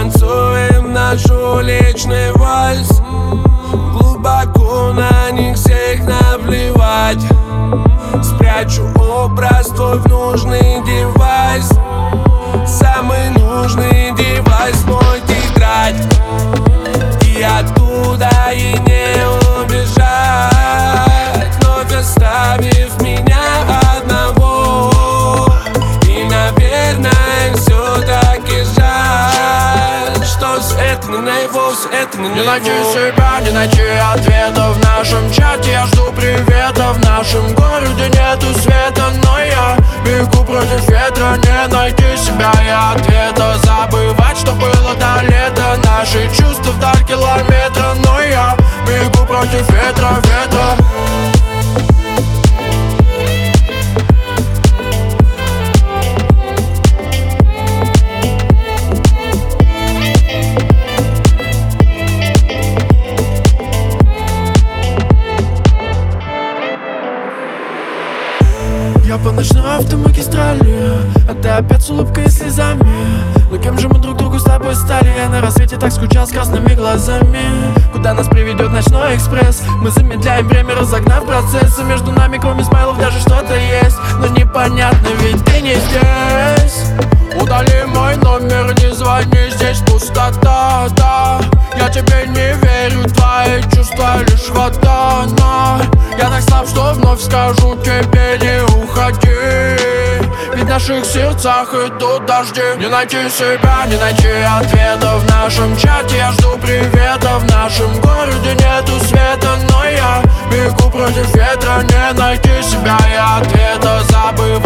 Танцуем наш уличный вальс. Глубоко на них всех наплевать. Спрячу образ твой в нужный девайс. Самый нужный девайс мой тетрадь. И оттуда и не убежать, вновь оставив меня одного. И, наверное, все-таки жаль, что все это не наяву, все это не наяву. Не найти себя, не найти ответа в нашем чате. Я жду привета, в нашем городе нету света. Но я бегу против ветра, не найти себя и ответа. Забывать, что было до лета, наши чувства вдаль километра. Но я бегу против ветра, ветра. Я по ночной автомагистрали, а ты опять с улыбкой и слезами. Но кем же мы друг другу с тобой стали? Я на рассвете так скучал с красными глазами. Куда нас приведет ночной экспресс? Мы замедляем время, разогнав процессы. Между нами, кроме смайлов, даже что-то есть. Но непонятно, ведь ты не здесь. Удали мой номер, не звони, здесь пустота, да. Я тебе не верю, твои чувства лишь вода. Но я так слаб, что вновь скажу тебе: не уходи. Ведь в наших сердцах идут дожди. Не найти себя, не найти ответа в нашем чате. Я жду привета, в нашем городе нету света. Но я бегу против ветра, не найти себя и ответа. Забывай,